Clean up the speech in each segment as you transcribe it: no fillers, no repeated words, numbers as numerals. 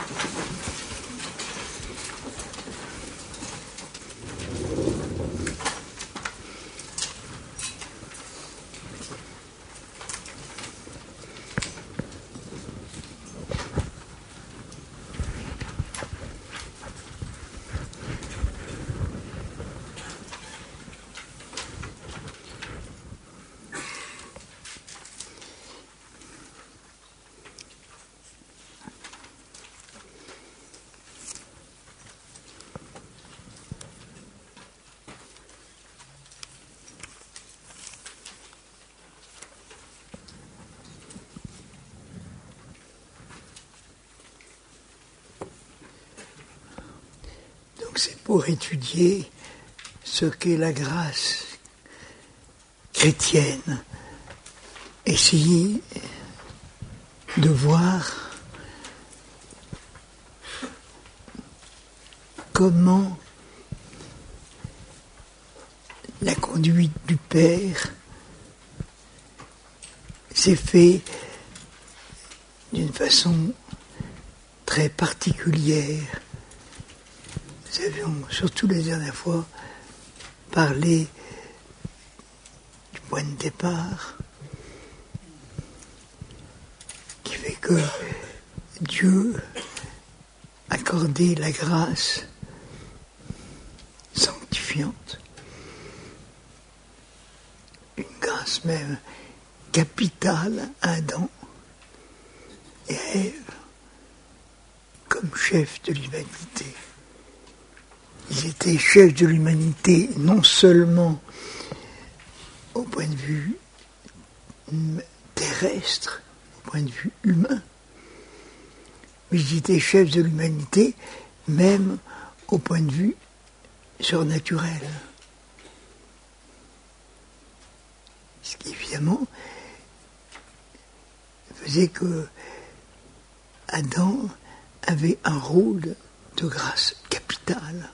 C'est pour étudier ce qu'est la grâce chrétienne, essayer de voir comment la conduite du Père s'est faite d'une façon très particulière. Nous avions, surtout la dernière fois, parlé du point de départ qui fait que Dieu accordait la grâce sanctifiante, une grâce même capitale à Adam et à Ève comme chef de l'humanité. Ils étaient chefs de l'humanité non seulement au point de vue terrestre, au point de vue humain, mais ils étaient chefs de l'humanité même au point de vue surnaturel. Ce qui évidemment faisait que Adam avait un rôle de grâce capitale,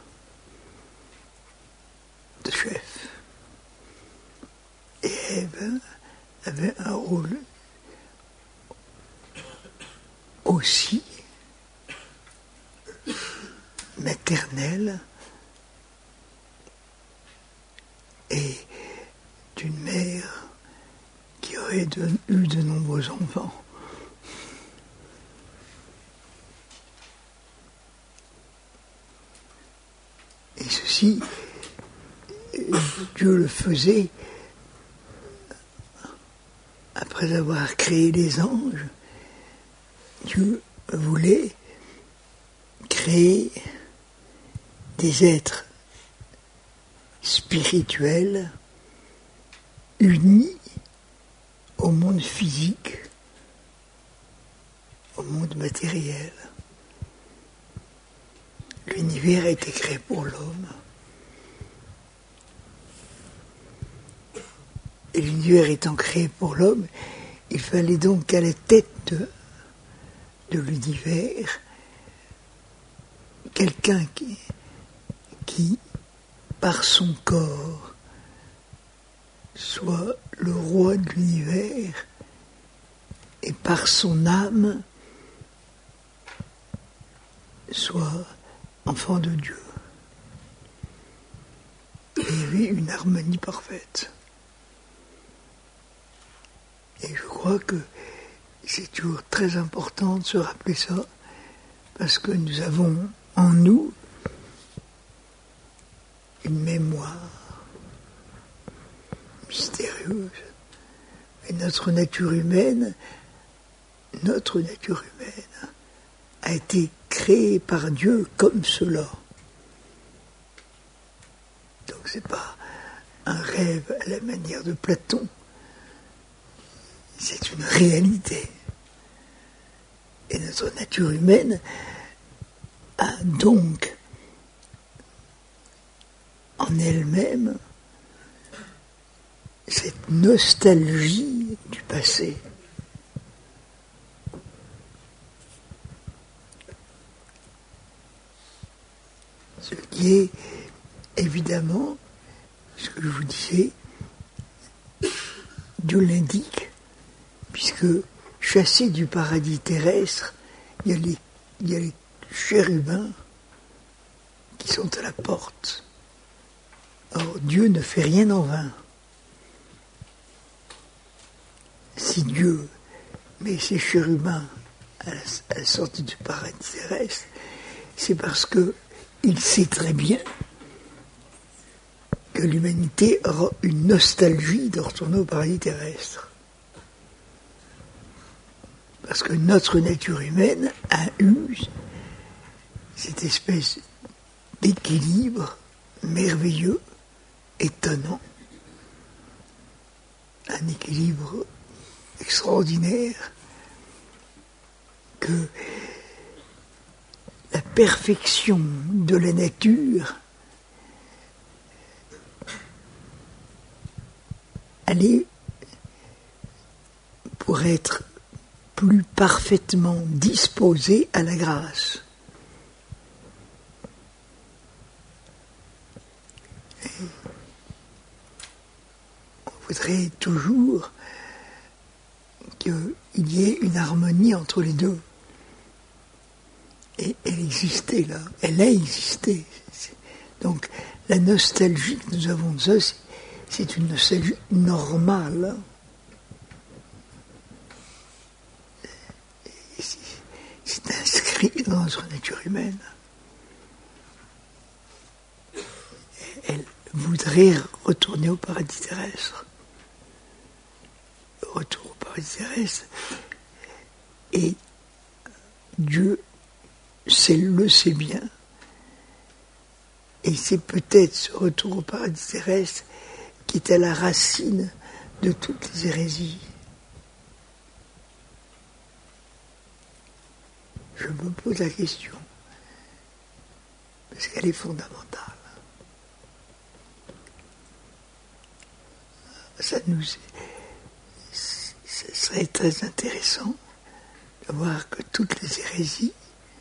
de chef. Et Ève avait un rôle aussi maternel et d'une mère qui aurait eu de nombreux enfants. Et ceci, Dieu le faisait après avoir créé les anges. Dieu voulait créer des êtres spirituels unis au monde physique, au monde matériel. L'univers a été créé pour l'homme. Et l'univers étant créé pour l'homme, il fallait donc qu'à la tête de l'univers, quelqu'un qui, par son corps, soit le roi de l'univers, et par son âme, soit enfant de Dieu. Et il y avait une harmonie parfaite. Et je crois que c'est toujours très important de se rappeler ça, parce que nous avons en nous une mémoire mystérieuse. Et notre nature humaine a été créée par Dieu comme cela. Donc c'est pas un rêve à la manière de Platon. C'est une réalité. Et notre nature humaine a donc en elle-même cette nostalgie du passé. Ce qui est évidemment, ce que je vous disais, Dieu l'indique, puisque chassés du paradis terrestre, il y a les il y a les chérubins qui sont à la porte. Or, Dieu ne fait rien en vain. Si Dieu met ses chérubins à la sortie du paradis terrestre, c'est parce qu'il sait très bien que l'humanité aura une nostalgie de retourner au paradis terrestre. Parce que notre nature humaine a eu cette espèce d'équilibre merveilleux, étonnant, un équilibre extraordinaire que la perfection de la nature allait pour être plus parfaitement disposée à la grâce. Et on voudrait toujours qu'il y ait une harmonie entre les deux. Et elle existait là, elle a existé. Donc la nostalgie que nous avons de ça, c'est une nostalgie normale. C'est inscrit dans notre nature humaine. Elle voudrait retourner au paradis terrestre. Le retour au paradis terrestre. Et Dieu le sait bien. Et c'est peut-être ce retour au paradis terrestre qui est à la racine de toutes les hérésies. Je me pose la question, parce qu'elle est fondamentale. Ce serait très intéressant de voir que toutes les hérésies,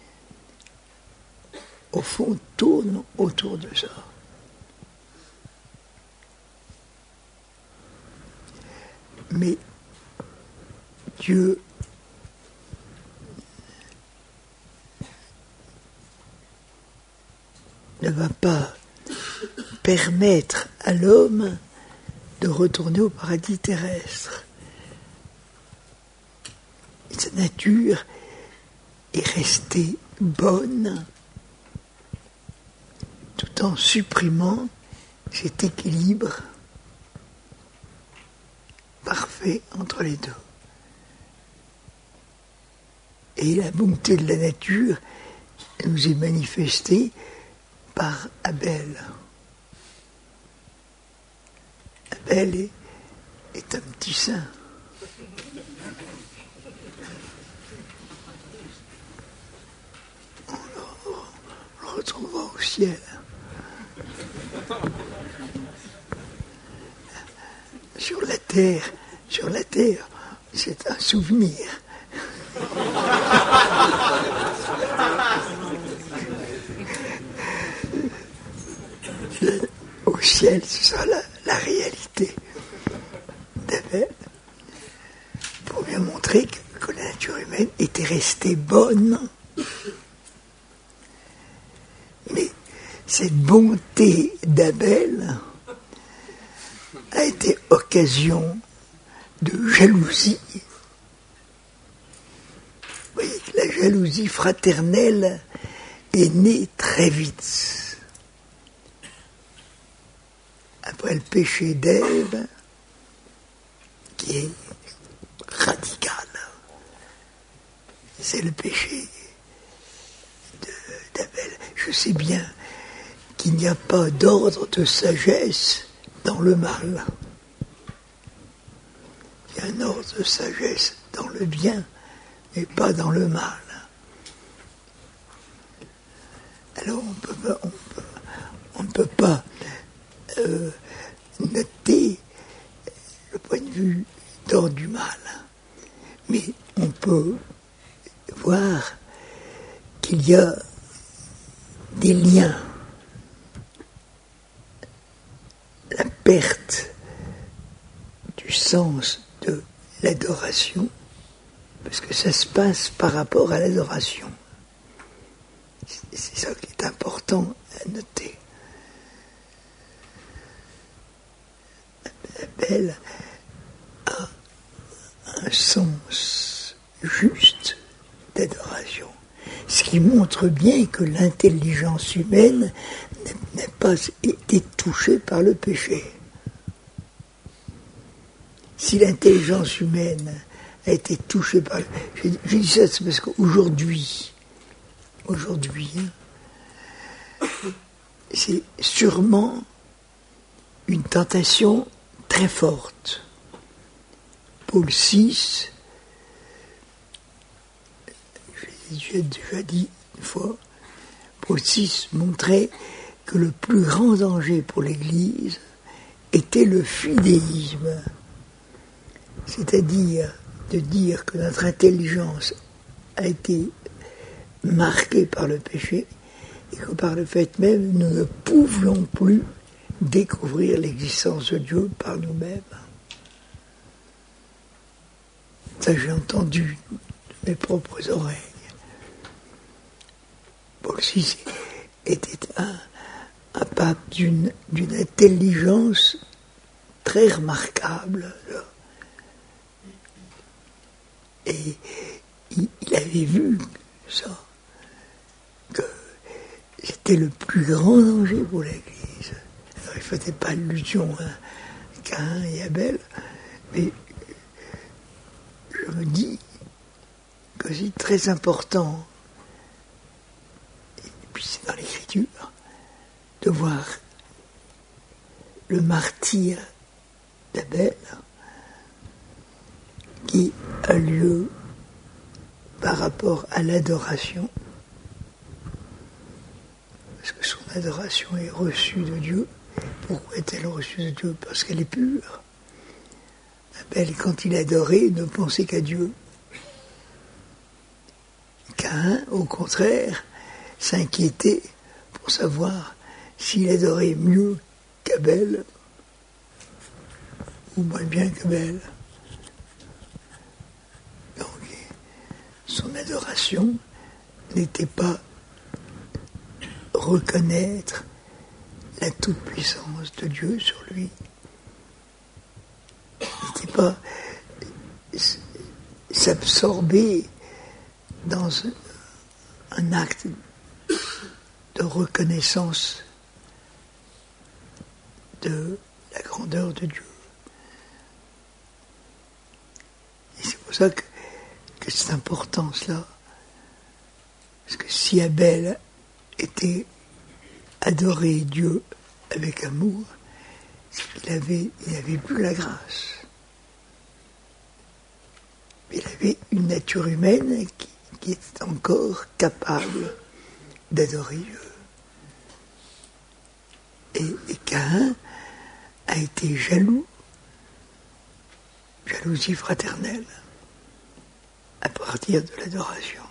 au fond, tournent autour de ça. Mais Dieu ne va pas permettre à l'homme de retourner au paradis terrestre. Et sa nature est restée bonne tout en supprimant cet équilibre parfait entre les deux. Et la bonté de la nature nous est manifestée par Abel. Abel est un petit saint. On le retrouvera au ciel. Sur la terre, c'est un souvenir. Au ciel, ce sera la réalité d'Abel, pour bien montrer que la nature humaine était restée bonne. Mais cette bonté d'Abel a été occasion de jalousie. Vous voyez que la jalousie fraternelle est née très vite. Après le péché d'Ève, qui est radical, c'est le péché d'Abel. Je sais bien qu'il n'y a pas d'ordre de sagesse dans le mal. Il y a un ordre de sagesse dans le bien, mais pas dans le mal. Alors on ne peut pas noter le point de vue d'ordre du mal, mais on peut voir qu'il y a des liens. La perte du sens de l'adoration, parce que ça se passe par rapport à l'adoration. c'est ça qui est important à noter. Abel a un sens juste d'adoration, ce qui montre bien que l'intelligence humaine n'a pas été touchée par le péché. Si l'intelligence humaine a été touchée par le péché, je dis ça c'est parce qu'aujourd'hui, c'est sûrement une tentation très forte. Paul VI, j'ai déjà dit une fois, Paul VI montrait que le plus grand danger pour l'Église était le fidéisme, c'est-à-dire de dire que notre intelligence a été marquée par le péché et que par le fait même nous ne pouvions plus découvrir l'existence de Dieu par nous-mêmes. Ça, j'ai entendu de mes propres oreilles. Paul VI était un pape d'une intelligence très remarquable. Et il avait vu ça, que c'était le plus grand danger pour l'Église. Alors, il ne faisait pas allusion à Caïn et Abel, mais je me dis que c'est très important, et puis c'est dans l'Écriture, de voir le martyre d'Abel qui a lieu par rapport à l'adoration, parce que son adoration est reçue de Dieu. Pourquoi est-elle reçue de Dieu? Parce qu'elle est pure. Abel, quand il adorait, ne pensait qu'à Dieu. Caïn, au contraire, s'inquiétait pour savoir s'il adorait mieux qu'Abel ou moins bien qu'Abel. Donc, son adoration n'était pas reconnaître la toute-puissance de Dieu sur lui. N'était pas s'absorber dans un acte de reconnaissance de la grandeur de Dieu. Et c'est pour ça que c'est important cela. Parce que si Abel était adoré Dieu avec amour, il avait plus la grâce. Il avait une nature humaine qui est encore capable d'adorer Dieu. Et Caïn a été jaloux, jalousie fraternelle, à partir de l'adoration.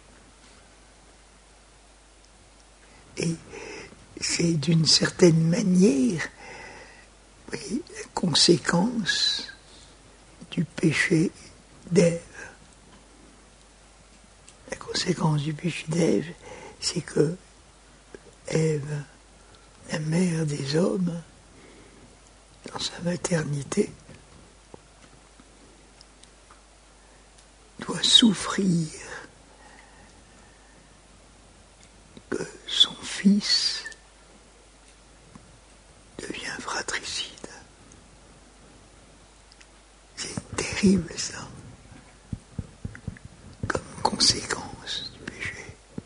Et c'est d'une certaine manière la conséquence du péché d'Ève. La conséquence du péché d'Ève, c'est que Ève, la mère des hommes, dans sa maternité, doit souffrir que son fils devient fratricide. C'est terrible ça, comme conséquence du péché.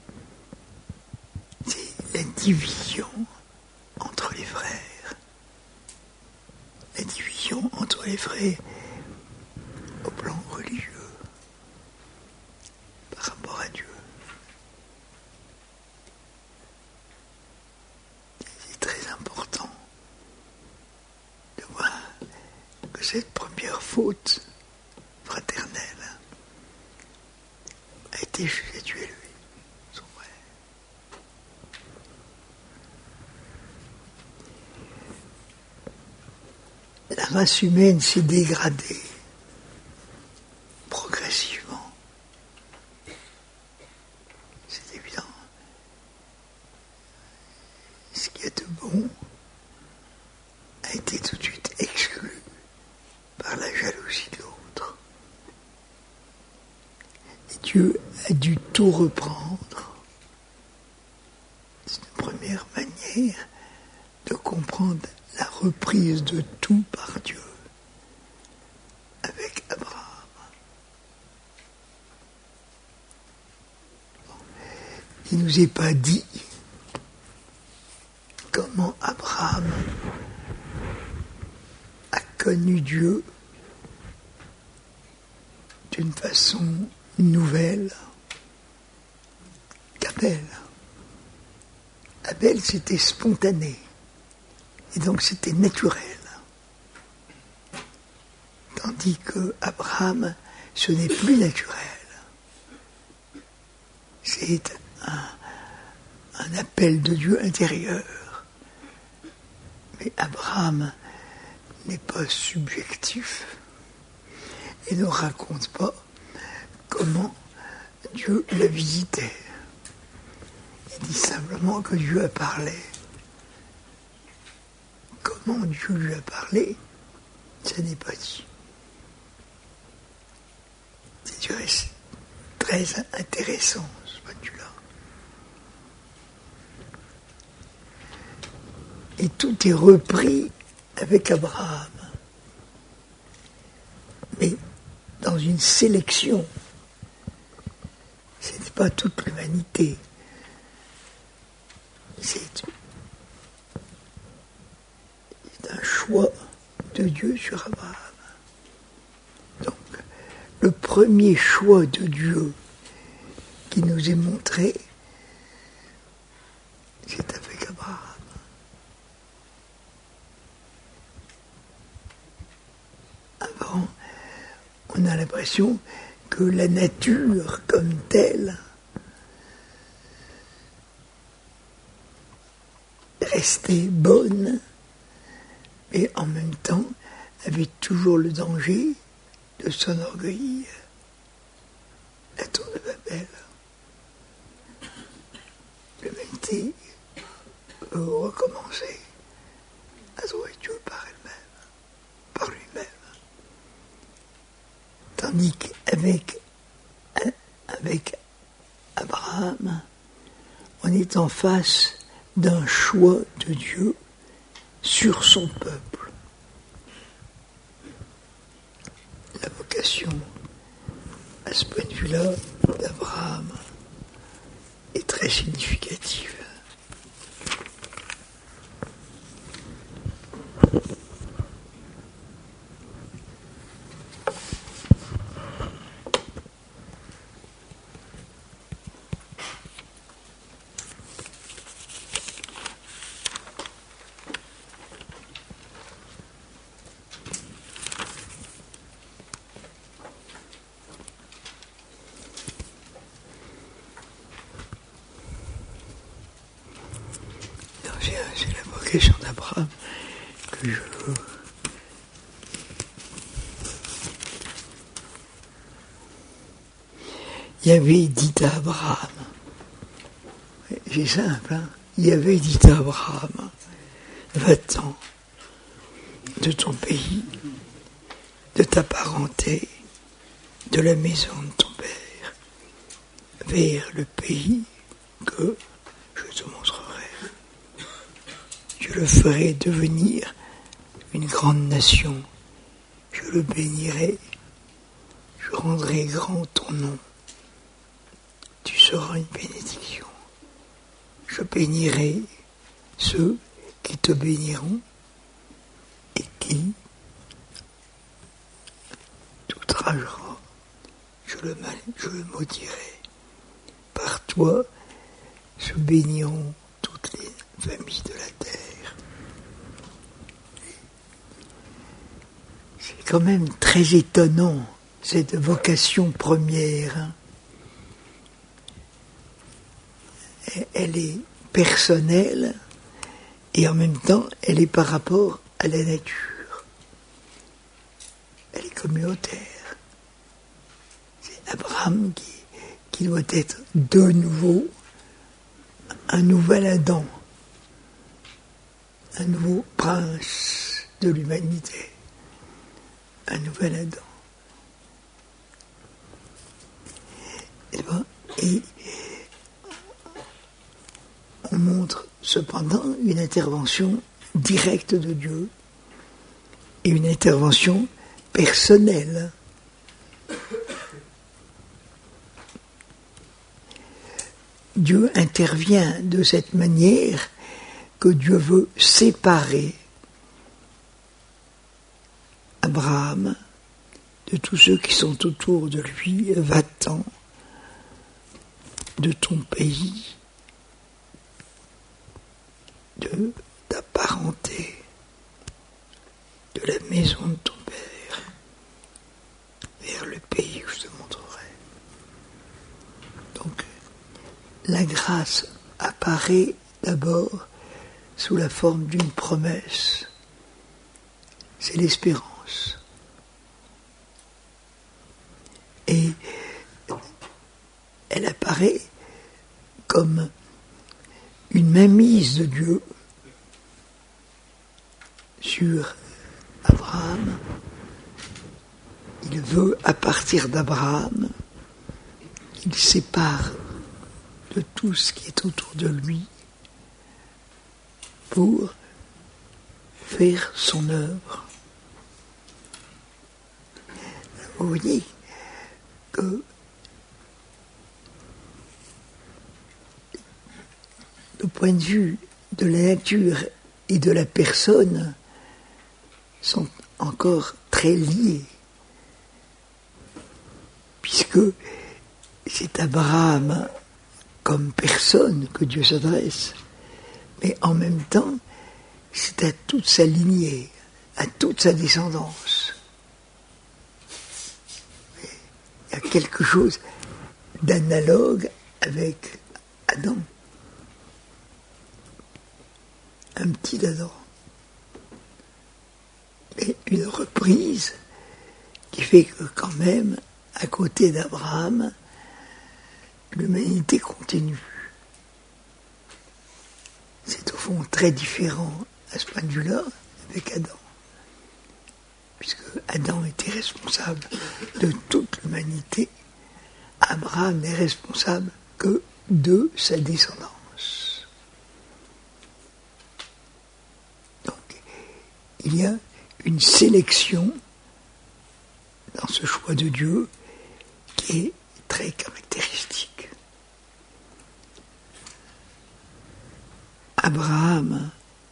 C'est la division entre les frères. La division entre les frères au plan religieux par rapport à Dieu. C'est très important de voir que cette première faute fraternelle a été jugée tuer lui, son frère. La race humaine s'est dégradée progressivement. C'est évident. second a été tout de suite exclu par la jalousie de l'autre. Et Dieu a dû tout reprendre. C'est une première manière de comprendre la reprise de tout par Dieu avec Abraham. Il ne nous est pas dit comment Abraham a connu Dieu d'une façon nouvelle qu'Abel. Abel, c'était spontané, et donc c'était naturel. Tandis que Abraham, ce n'est plus naturel. C'est un appel de Dieu intérieur. Mais Abraham n'est pas subjectif et ne raconte pas comment Dieu l'a visité. Il dit simplement que Dieu a parlé. Comment Dieu lui a parlé, ça n'est pas dit. C'est très intéressant, ce point de vue-là. Et tout est repris avec Abraham. Mais dans une sélection. Ce n'est pas toute l'humanité. C'est un choix de Dieu sur Abraham. Donc, le premier choix de Dieu qui nous est montré, c'est avec Abraham. Avant, on a l'impression que la nature comme telle restait bonne, mais en même temps avait toujours le danger de s'enorgueillir. La tour de Babel. L'humanité veut recommencer à trouver Dieu par elle-même, par lui-même. Tandis qu'avec Abraham, on est en face d'un choix de Dieu sur son peuple. La vocation, à ce point de vue-là, d'Abraham est très significative. C'est la vocation d'Abraham que je veux. Yahvé dit à Abraham, c'est simple, hein? Yahvé dit à Abraham, va-t'en de ton pays, de ta parenté, de la maison de ton père, vers le pays que je te montrerai. Je le ferai devenir une grande nation. Je le bénirai. Je rendrai grand ton nom. Tu seras une bénédiction. Je bénirai ceux qui te béniront et qui t'outragera. Je le maudirai. Par toi se béniront toutes les familles de la terre. C'est quand même très étonnant, cette vocation première. Hein. Elle est personnelle et en même temps, elle est par rapport à la nature. Elle est communautaire. C'est Abraham qui doit être de nouveau un nouvel Adam. un nouveau prince de l'humanité, un nouvel Adam. Et on montre cependant une intervention directe de Dieu et une intervention personnelle. Dieu intervient de cette manière que Dieu veut séparer Abraham de tous ceux qui sont autour de lui. Va-t'en de ton pays, de ta parenté, de la maison de ton père, vers le pays où je te montrerai. Donc, la grâce apparaît d'abord sous la forme d'une promesse. C'est l'espérance. Et elle apparaît comme une mainmise de Dieu sur Abraham. Il veut, à partir d'Abraham, qu'il sépare de tout ce qui est autour de lui pour faire son œuvre. Vous voyez que le point de vue de la nature et de la personne sont encore très liés, puisque c'est Abraham comme personne que Dieu s'adresse, mais en même temps, c'est à toute sa lignée, à toute sa descendance. Il y a quelque chose d'analogue avec Adam. Un petit Adam. Mais une reprise qui fait que quand même, à côté d'Abraham, l'humanité continue. C'est au fond très différent à ce point de vue-là avec Adam. Puisque Adam était responsable de toute l'humanité, Abraham n'est responsable que de sa descendance. Donc, il y a une sélection dans ce choix de Dieu qui est très caractéristique. Abraham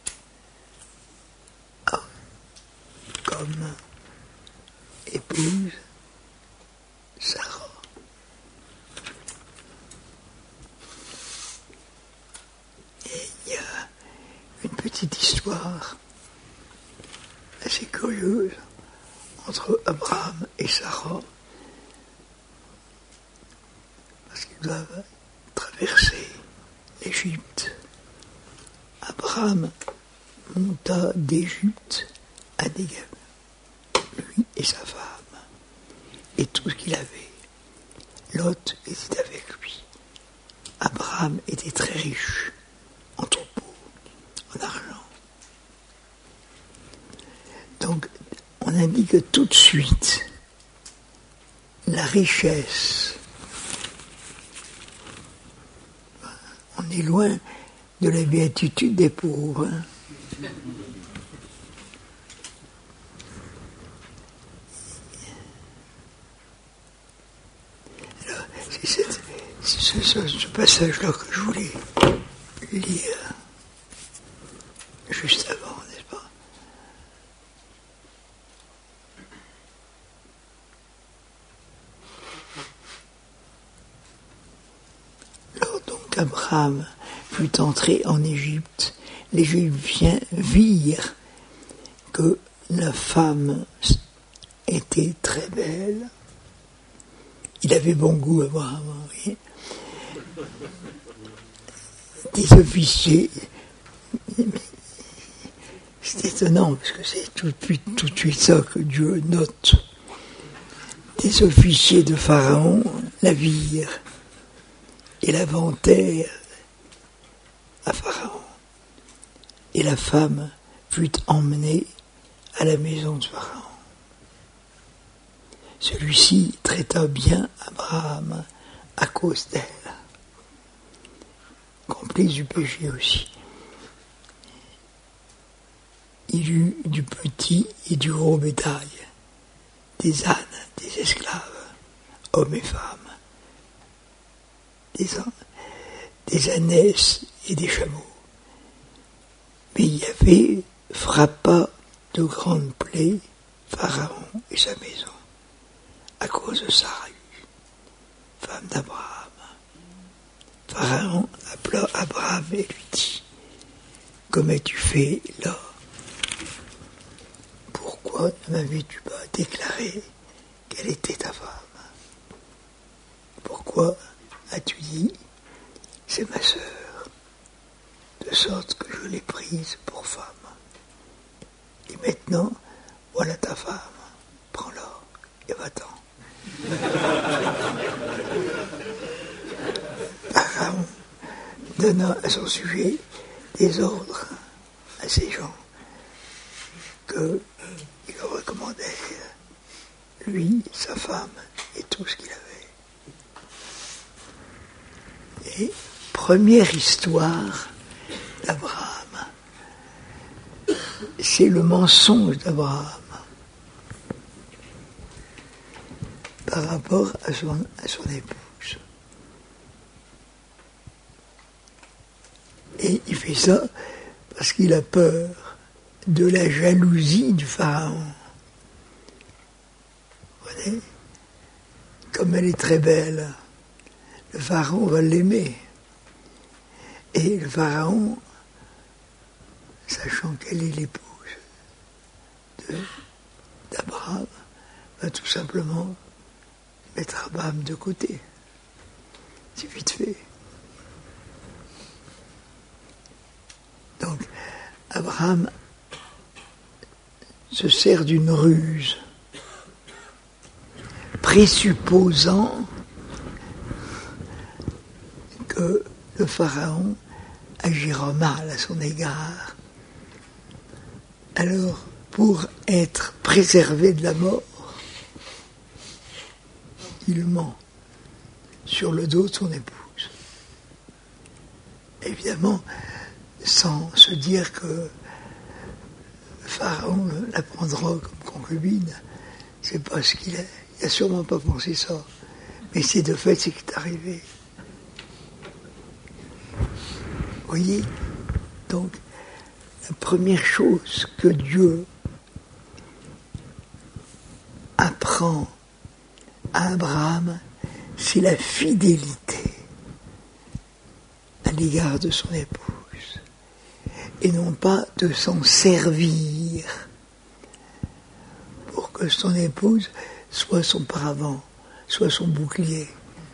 a comme épouse Sarah. Et il y a une petite histoire assez curieuse entre Abraham et Sarah, parce qu'ils doivent traverser l'Égypte. Abraham monta d'Égypte à Negev, lui et sa femme, et tout ce qu'il avait. Lot était avec lui. Abraham était très riche en troupeaux, en argent. Donc, on indique tout de suite la richesse. On est loin de la béatitude des pauvres. Alors, c'est ce passage-là que je voulais lire juste avant, n'est-ce pas? Alors donc Abraham fut entré en Égypte. Les Égyptiens virent que la femme était très belle. Il avait bon goût, Abraham, oui. Des officiers, c'est étonnant parce que c'est tout de suite ça que Dieu note. Des officiers de Pharaon la virent et la vantèrent à Pharaon. et la femme fut emmenée à la maison de Pharaon. Celui-ci traita bien Abraham à cause d'elle, complice du péché aussi. Il eut du petit et du gros bétail, des ânes, des esclaves, hommes et femmes, des ânesses et des chameaux. Mais Yahvé frappa de grandes plaies Pharaon et sa maison, à cause de Sarai, femme d'Abraham. Pharaon appela Abraham et lui dit: Comme as-tu fait là? Pourquoi ne m'avais-tu pas déclaré quelle était ta femme? Pourquoi as-tu dit: c'est ma sœur, de sorte que je l'ai prise pour femme? Et maintenant, voilà ta femme, prends-la et va-t'en. Pharaon donna à son sujet des ordres à ces gens qu'il recommandait, lui, sa femme et tout ce qu'il avait. Et première histoire d'Abraham, c'est le mensonge d'Abraham par rapport à son épouse. Et il fait ça parce qu'il a peur de la jalousie du Pharaon. Vous voyez, comme elle est très belle, le Pharaon va l'aimer. Et le Pharaon, sachant qu'elle est l'épouse d'Abraham, va tout simplement mettre Abraham de côté. C'est vite fait. Donc, Abraham se sert d'une ruse, présupposant que le Pharaon agira mal à son égard. Alors, pour être préservé de la mort, il ment sur le dos de son épouse. Évidemment, sans se dire que le Pharaon la prendra comme concubine, c'est pas ce qu'il est. Il n'a sûrement pas pensé ça. Mais c'est de fait ce qui est arrivé. Vous voyez? Donc, la première chose que Dieu apprend à Abraham, c'est la fidélité à l'égard de son épouse. Et non pas de s'en servir pour que son épouse soit son paravent, soit son bouclier.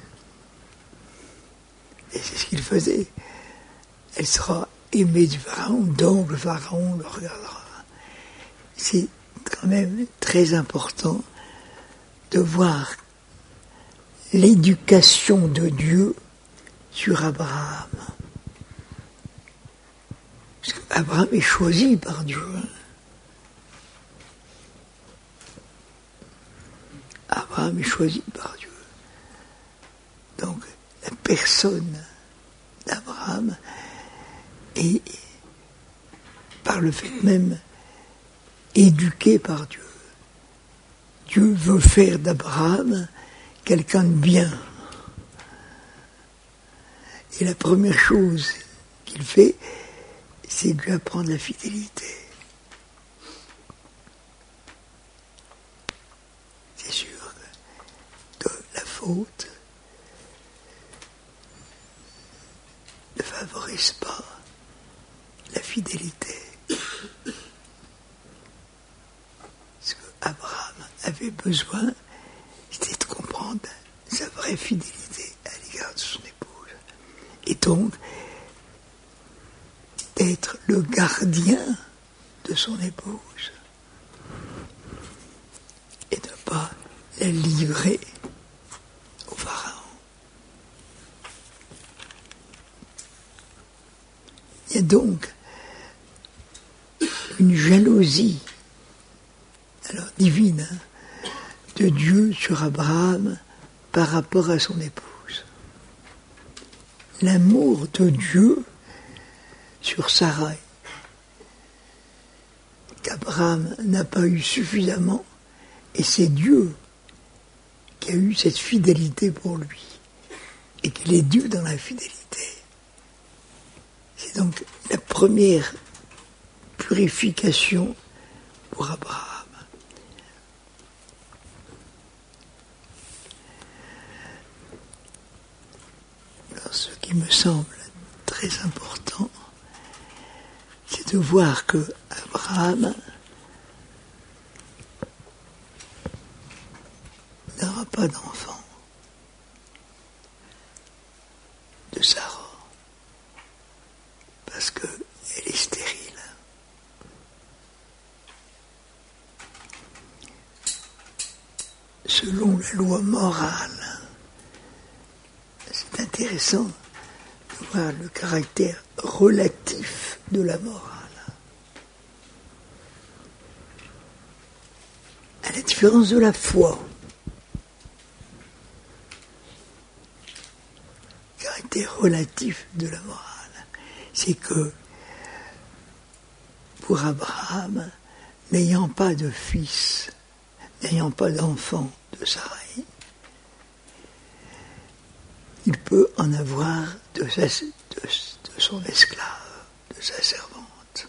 Et c'est ce qu'il faisait. Elle sera aimée du Pharaon, donc le Pharaon le regardera. C'est quand même très important de voir l'éducation de Dieu sur Abraham. Parce qu'Abraham est choisi par Dieu. Abraham est choisi par Dieu. Donc, la personne d'Abraham est, par le fait même, éduquée par Dieu. Dieu veut faire d'Abraham quelqu'un de bien. Et la première chose qu'il fait, c'est de lui apprendre la fidélité. C'est sûr que la faute ne favorise pas la fidélité. Ce qu'Abraham avait besoin, c'était de comprendre sa vraie fidélité à l'égard de son épouse. Et donc, d'être le gardien de son épouse et ne pas la livrer au Pharaon. Il y a donc une jalousie, alors divine, hein, de Dieu sur Abraham par rapport à son épouse. L'amour de Dieu sur Sarai, qu'Abraham n'a pas eu suffisamment, et c'est Dieu qui a eu cette fidélité pour lui, et qu'il est Dieu dans la fidélité. C'est donc la première purification pour Abraham. Alors, ce qui me semble très important, c'est de voir que Abraham n'aura pas d'enfant de Sarah, parce qu'elle est stérile. Selon la loi morale, c'est intéressant de voir le caractère relatif de la morale. À la différence de la foi, le caractère relatif de la morale, c'est que pour Abraham, n'ayant pas de fils, n'ayant pas d'enfant de Sarai, il peut en avoir de son esclave, de sa servante.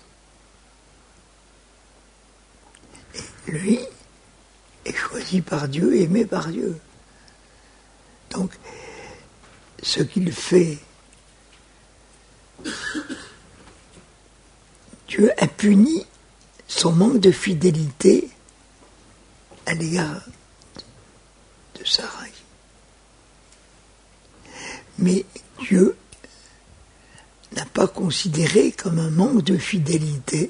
Et lui est choisi par Dieu, aimé par Dieu. Donc, ce qu'il fait, Dieu a puni son manque de fidélité à l'égard de Sarai. Mais Dieu n'a pas considéré comme un manque de fidélité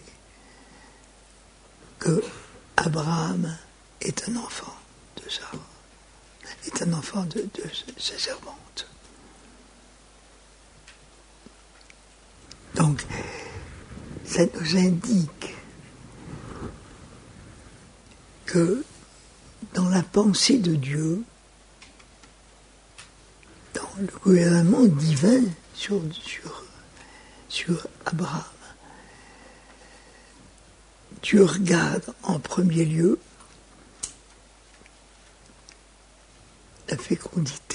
que Abraham est un enfant de Sarah, est un enfant de sa servante. Donc, ça nous indique que dans la pensée de Dieu, dans le gouvernement divin sur Abraham, Dieu regarde en premier lieu la fécondité.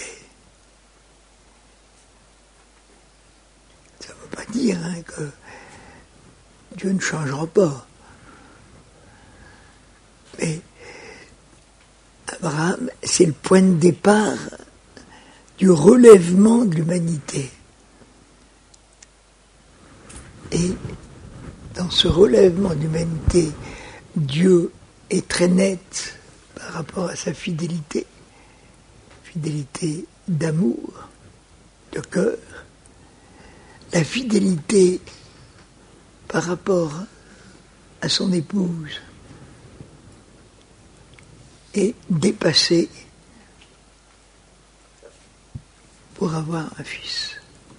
Ça ne veut pas dire que Dieu ne changera pas. Mais Abraham, c'est le point de départ du relèvement de l'humanité. Et dans ce relèvement de l'humanité, Dieu est très net par rapport à sa fidélité d'amour, de cœur, la fidélité par rapport à son épouse est dépassée pour avoir un fils.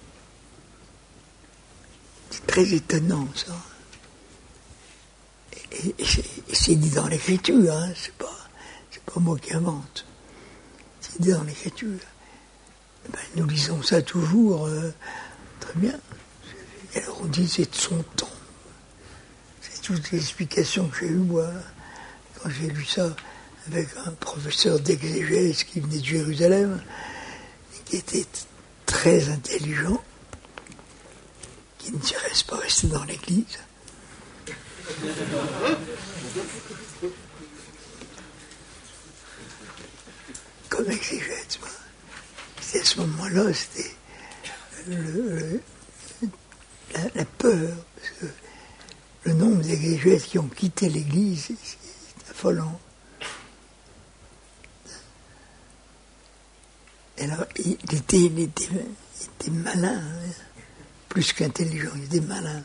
C'est très étonnant, ça. Et c'est dit dans l'Écriture, hein, c'est pas moi qui invente. C'est dit dans l'Écriture. Nous lisons ça toujours très bien. Et alors on dit c'est de son temps. C'est toute l'explication que j'ai eue, moi, quand j'ai lu ça avec un professeur d'exégèse qui venait de Jérusalem, qui était très intelligent, qui ne serait pas resté dans l'église. Comme exégèse, moi. À ce moment-là, c'était la peur, parce que le nombre d'exégètes qui ont quitté l'église, c'est affolant. Et alors, il était malin, hein, plus qu'intelligent, il était malin.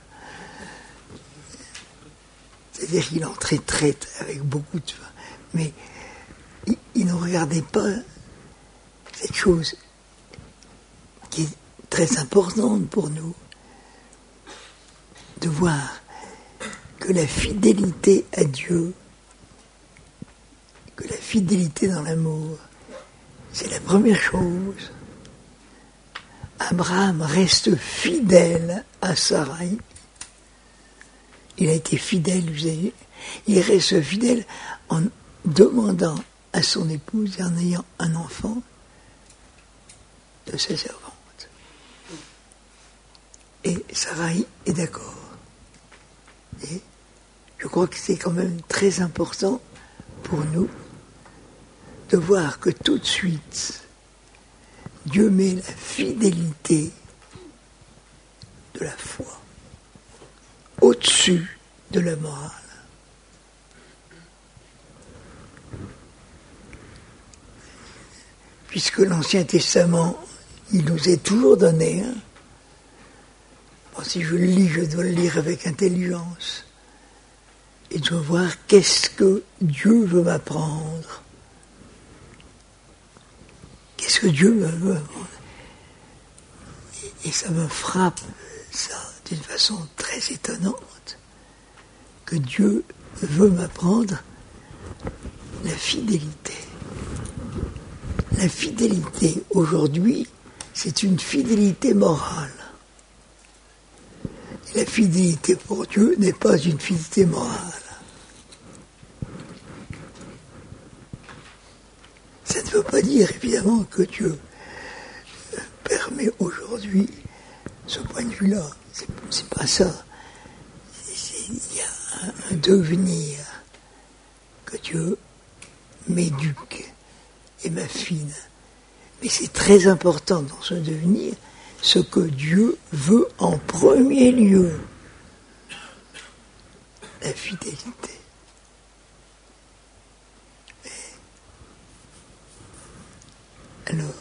C'est-à-dire qu'il entrait très avec beaucoup de... Mais il ne regardait pas cette chose qui est très importante pour nous, de voir que la fidélité à Dieu, que la fidélité dans l'amour, c'est la première chose. Abraham reste fidèle à Sarai. Il a été fidèle, vous savez. Il reste fidèle en demandant à son épouse et en ayant un enfant de sa servante. Et Sarai est d'accord. Et je crois que c'est quand même très important pour nous de voir que tout de suite, Dieu met la fidélité de la foi au-dessus de la morale. Puisque l'Ancien Testament, il nous est toujours donné. Bon, si je le lis, je dois le lire avec intelligence. Et je dois voir qu'est-ce que Dieu veut m'apprendre. Qu'est-ce que Dieu veut m'apprendre. Et ça me frappe, ça, d'une façon très étonnante, que Dieu veut m'apprendre la fidélité. La fidélité, aujourd'hui, c'est une fidélité morale. Et la fidélité pour Dieu n'est pas une fidélité morale. Ça ne veut pas dire, évidemment, que Dieu permet aujourd'hui ce point de vue-là. C'est pas ça. Il y a un devenir que Dieu m'éduque et m'affine. Mais c'est très important dans ce devenir ce que Dieu veut en premier lieu. La fidélité. Alors,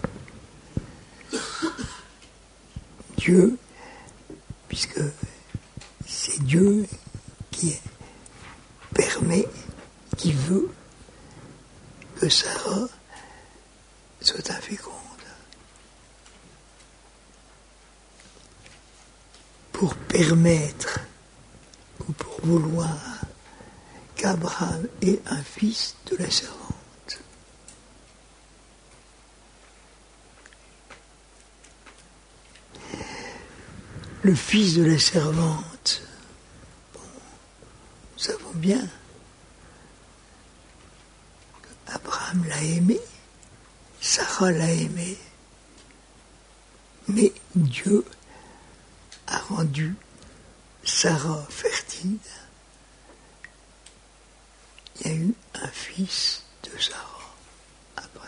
Dieu, puisque c'est Dieu qui permet, qui veut que Sarah soit inféconde. Pour permettre, ou pour vouloir, qu'Abraham ait un fils de la servante. Le fils de la servante, bon, nous savons bien qu'Abraham l'a aimé, Sarah l'a aimé, mais Dieu a rendu Sarah fertile. Il y a eu un fils de Sarah après.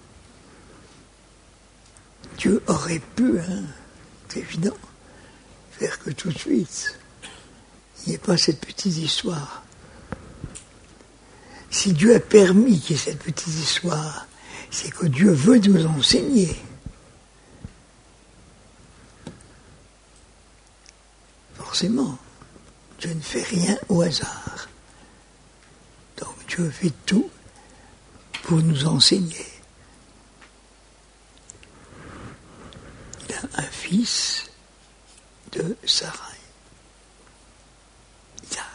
Dieu aurait pu, c'est évident, faire que tout de suite, il n'y ait pas cette petite histoire. Si Dieu a permis qu'il y ait cette petite histoire, c'est que Dieu veut nous enseigner. Forcément, Dieu ne fait rien au hasard. Donc Dieu fait tout pour nous enseigner. Il a un fils de Sarai, Isaac.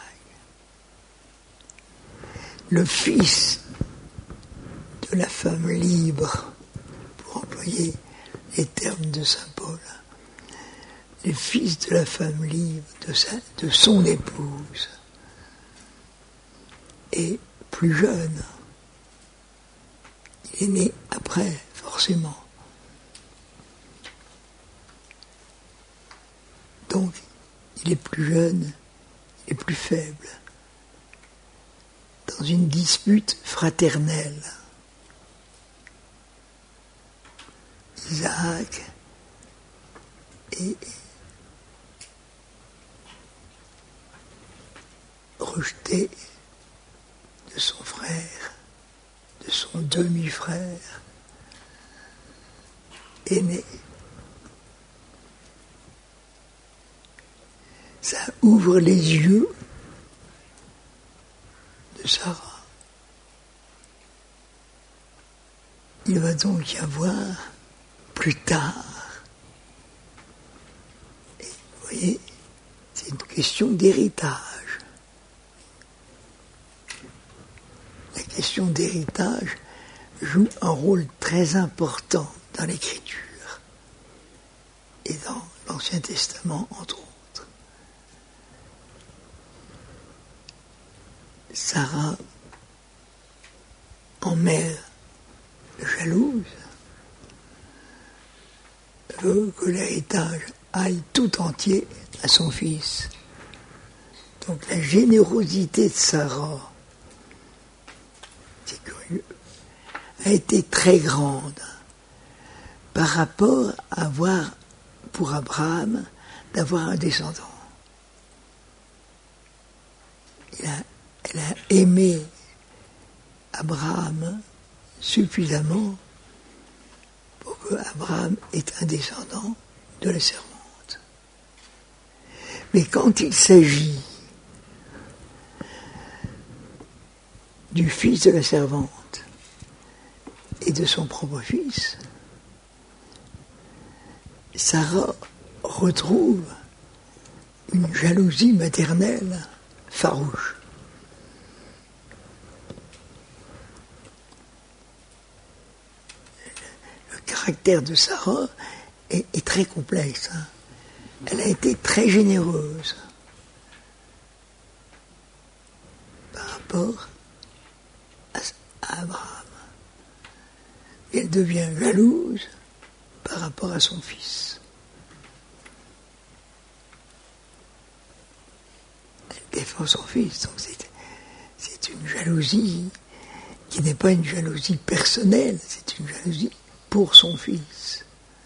Le fils de la femme libre, pour employer les termes de saint Paul, le fils de la femme libre, de son épouse, est plus jeune. Il est né après, forcément. Donc, il est plus jeune, il est plus faible. Dans une dispute fraternelle, Isaac est rejeté de son frère, de son demi-frère aîné. Ça ouvre les yeux de Sarah. Il va donc y avoir plus tard, et vous voyez, c'est une question d'héritage. question d'héritage joue un rôle très important dans l'Écriture et dans l'Ancien Testament, entre autres. Sarah, en mère jalouse, veut que l'héritage aille tout entier à son fils. Donc la générosité de Sarah, c'est curieux, a été très grande par rapport à avoir, pour Abraham, d'avoir un descendant. Elle a aimé Abraham suffisamment pour que Abraham ait un descendant de la servante. Mais quand il s'agit du fils de la servante et de son propre fils, Sarah retrouve une jalousie maternelle farouche. Le caractère de Sarah est très complexe. Elle a été très généreuse par rapport à Abraham. Et elle devient jalouse par rapport à son fils. Elle défend son fils, donc c'est une jalousie qui n'est pas une jalousie personnelle, c'est une jalousie pour son fils.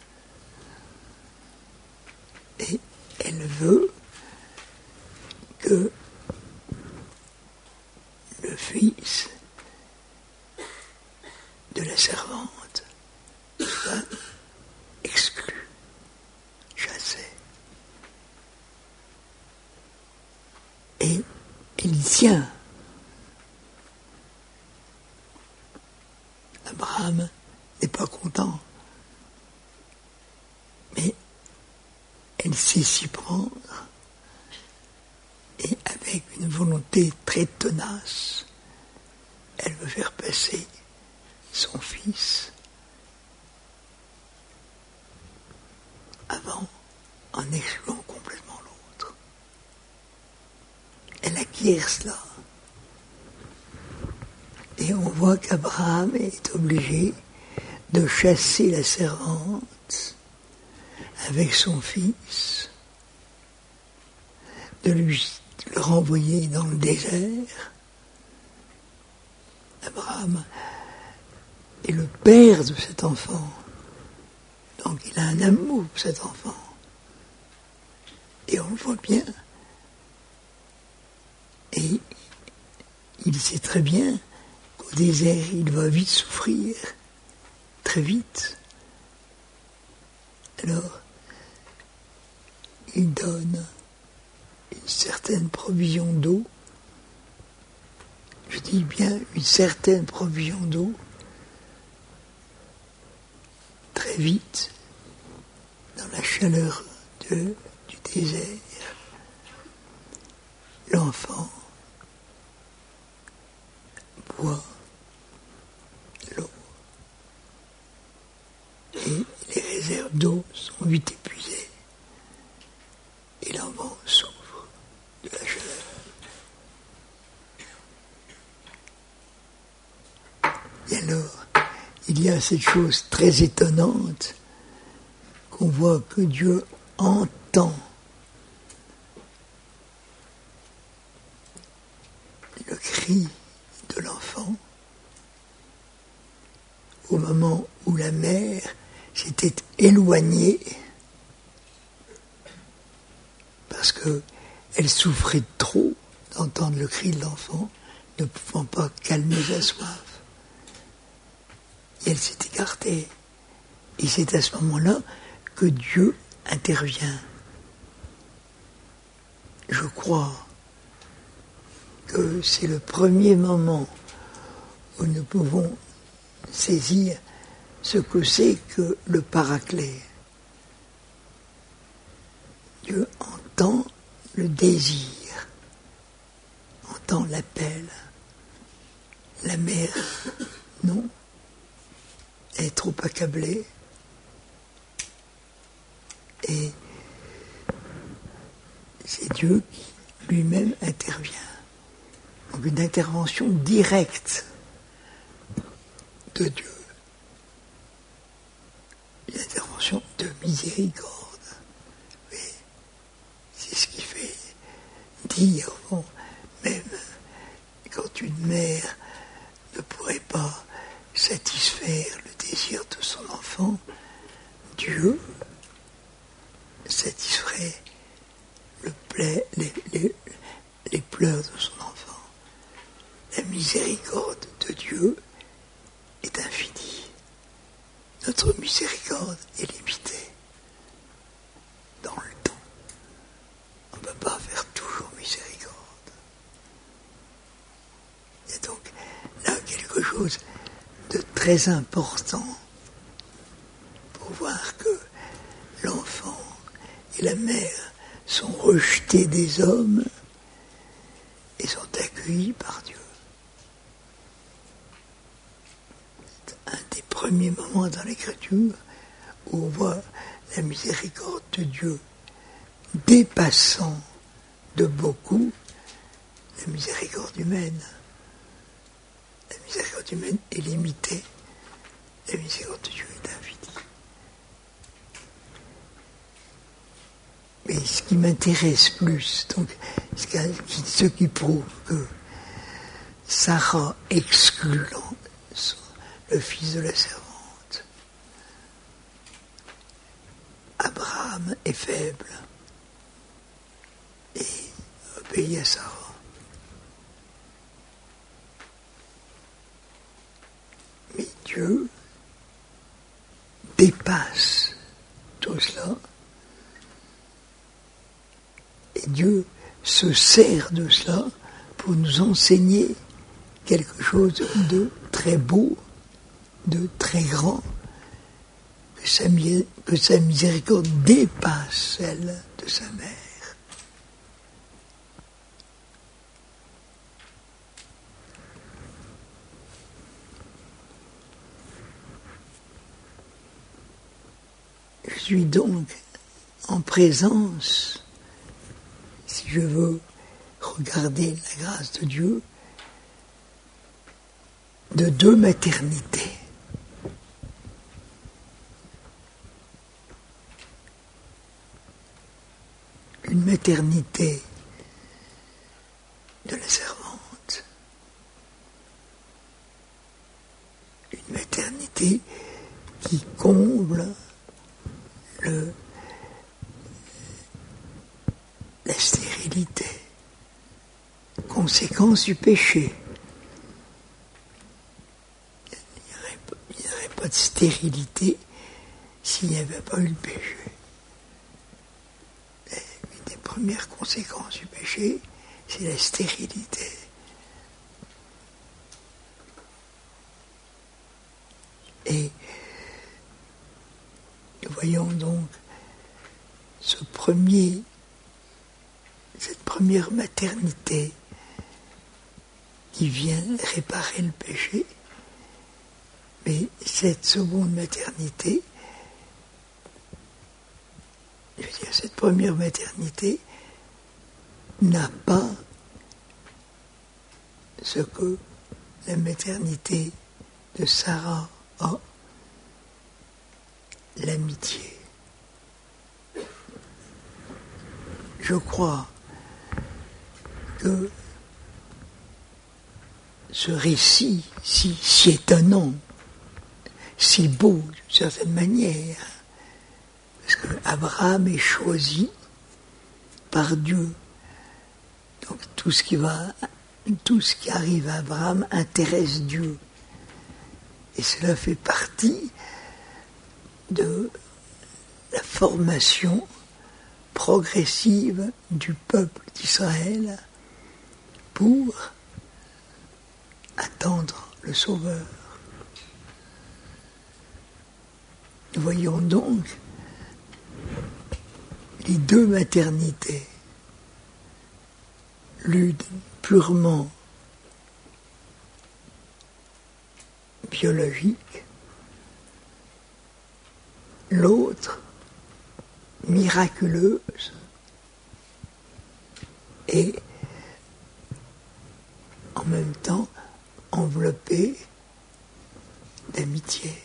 Et elle veut que le fils de la servante soit exclu, chassé. Et il y tient. Abraham n'est pas content. Mais elle sait s'y prendre. Et avec une volonté très tenace, elle veut faire passer son fils avant, en excluant complètement l'autre. Elle acquiert cela. Et on voit qu'Abraham est obligé de chasser la servante avec son fils, de le renvoyer dans le désert. Abraham est le père de cet enfant, donc il a un amour pour cet enfant. Et on le voit bien. Et il sait très bien qu'au désert, il va vite souffrir, très vite. Alors, il donne une certaine provision d'eau. Je dis bien une certaine provision d'eau, très vite, dans la chaleur du désert. L'enfant boit l'eau. Et les réserves d'eau sont vite épuisées. Et l'enfant souffre de la chaleur. Et alors, il y a cette chose très étonnante qu'on voit que Dieu entend le cri de l'enfant au moment où la mère s'était éloignée parce qu'elle souffrait trop d'entendre le cri de l'enfant, ne pouvant pas calmer sa soif. Et elle s'est écartée. Et c'est à ce moment-là que Dieu intervient. Je crois que c'est le premier moment où nous pouvons saisir ce que c'est que le Paraclet. Dieu entend le désir, entend l'appel, La mère, non, elle est trop accablée. Et c'est Dieu qui lui-même intervient. Donc une intervention directe de Dieu. Une intervention de miséricorde. Oui, c'est ce qui fait dire, bon, même quand une mère ne pourrait pas satisfaire le désir de son enfant, Dieu satisferait les pleurs de son enfant. La miséricorde de Dieu est infinie. Notre miséricorde est limitée dans le temps. On ne peut pas faire toujours miséricorde. Il y a donc là quelque chose de très important pour voir que l'enfant et la mère sont rejetés des hommes et sont accueillis par Dieu. C'est un des premiers moments dans l'Écriture où on voit la miséricorde de Dieu dépassant de beaucoup la miséricorde humaine. La miséricorde humaine est limitée, la miséricorde de Dieu est infinie. Mais ce qui m'intéresse plus, donc, ce qui prouve que Sarah exclut le fils de la servante, Abraham est faible et obéit à Sarah. Mais Dieu dépasse tout cela. Et Dieu se sert de cela pour nous enseigner quelque chose de très beau, de très grand, que sa miséricorde dépasse celle de sa mère. Je suis donc en présence, si je veux regarder la grâce de Dieu, de deux maternités. Une maternité de la servante, une maternité qui comble la stérilité, conséquence du péché. Il n'y aurait pas de stérilité s'il n'y avait pas eu le péché. Une des premières conséquences du péché, c'est la stérilité. Et nous voyons donc cette première maternité qui vient réparer le péché, mais cette seconde maternité, je veux dire, cette première maternité n'a pas ce que la maternité de Sarah a, l'amitié. Je crois que ce récit si étonnant, si beau d'une certaine manière, parce que Abraham est choisi par Dieu. Donc tout ce qui arrive à Abraham intéresse Dieu. Et cela fait partie de la formation progressive du peuple d'Israël pour attendre le Sauveur. Nous voyons donc les deux maternités, l'une purement biologique, l'autre miraculeuse et en même temps enveloppée d'amitié.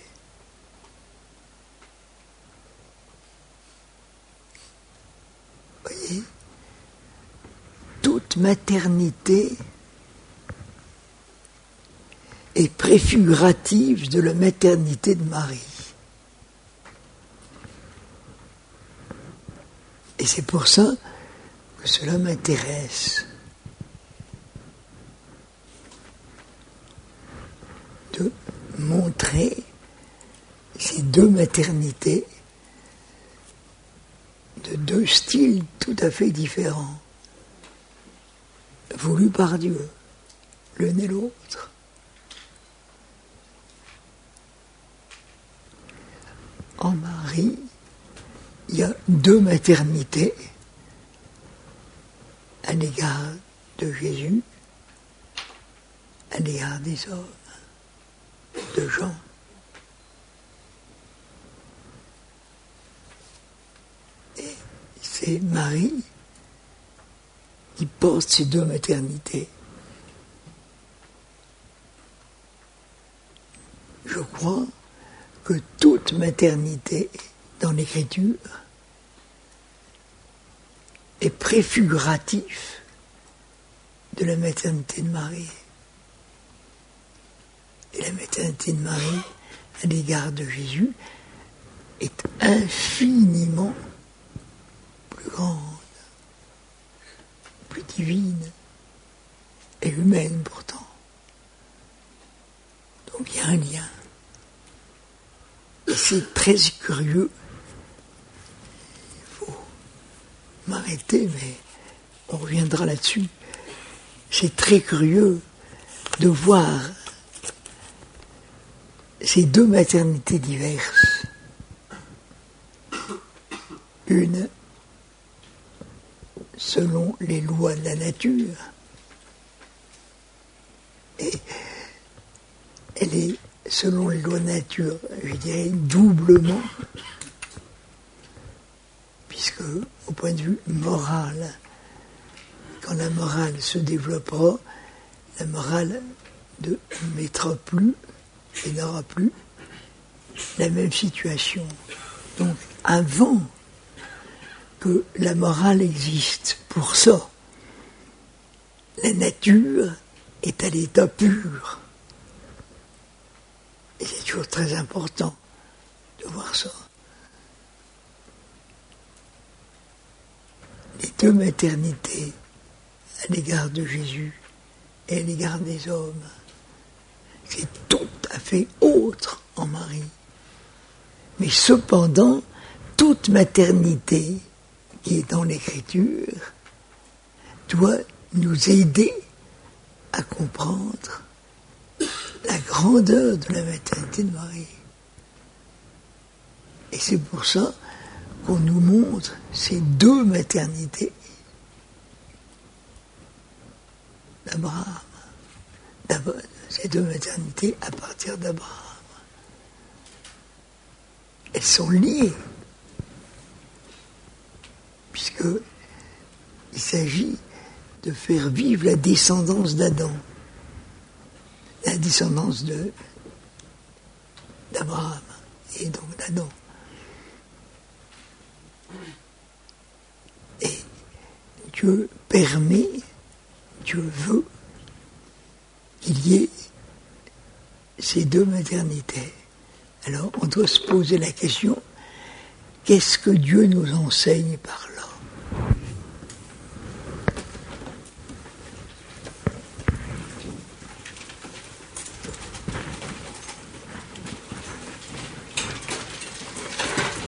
Vous voyez, toute maternité est préfigurative de la maternité de Marie. Et c'est pour ça que cela m'intéresse. De montrer ces deux maternités de deux styles tout à fait différents, voulus par Dieu, l'un et l'autre. En Marie, il y a deux maternités à l'égard de Jésus, à l'égard des hommes, de Jean. Et c'est Marie qui porte ces deux maternités. Je crois que toute maternité dans l'Écriture est préfiguratif de la maternité de Marie. Et la maternité de Marie, à l'égard de Jésus, est infiniment plus grande, plus divine et humaine pourtant. Donc il y a un lien. Et c'est très curieux. Il faut m'arrêter, mais on reviendra là-dessus. C'est très curieux de voir ces deux maternités diverses. Une selon les lois de la nature, et elle est, selon les lois de la nature, je dirais doublement, puisque au point de vue moral, quand la morale se développera, la morale ne mettra plus et n'aura plus la même situation. Donc avant que la morale existe pour ça, la nature est à l'état pur. Et c'est toujours très important de voir ça. Les deux maternités à l'égard de Jésus et à l'égard des hommes, c'est tout à fait autre en Marie. Mais cependant, toute maternité qui est dans l'Écriture doit nous aider à comprendre la grandeur de la maternité de Marie. Et c'est pour ça qu'on nous montre ces deux maternités d'Abraham. Ces deux maternités à partir d'Abraham. Elles sont liées, puisqu'il s'agit de faire vivre la descendance d'Adam, la descendance d'Abraham et donc d'Adam. Et Dieu permet, Dieu veut qu'il y ait ces deux maternités. Alors on doit se poser la question, qu'est-ce que Dieu nous enseigne par là?